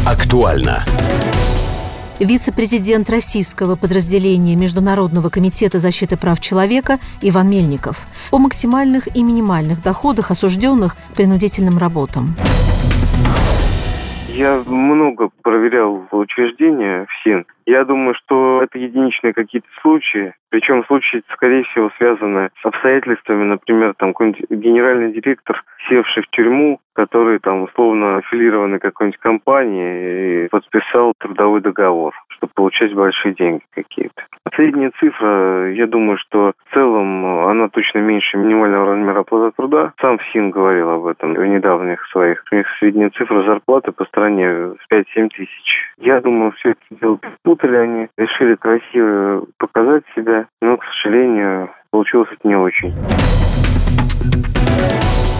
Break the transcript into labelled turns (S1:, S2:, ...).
S1: Актуально.
S2: Вице-президент российского подразделения Международного комитета защиты прав человека Иван Мельников о максимальных и минимальных доходах осужденных к принудительным работам.
S3: Я много проверял учреждения ФСИН. Я думаю, что это единичные какие-то случаи. Причем случаи, скорее всего, связаны с обстоятельствами. Например, там какой-нибудь генеральный директор, севший в тюрьму, который там условно аффилированный к какой-нибудь компании и подписал трудовой договор, чтобы получать большие деньги какие-то. Средняя цифра, я думаю, что в целом она точно меньше минимального размера оплаты труда. Сам ФСИН говорил об этом в недавних своих. У них средняя цифра зарплаты по стране 5-7 тысяч. Я думаю, все это дело перепутали они, решили красиво показать себя, но, к сожалению, получилось это не очень.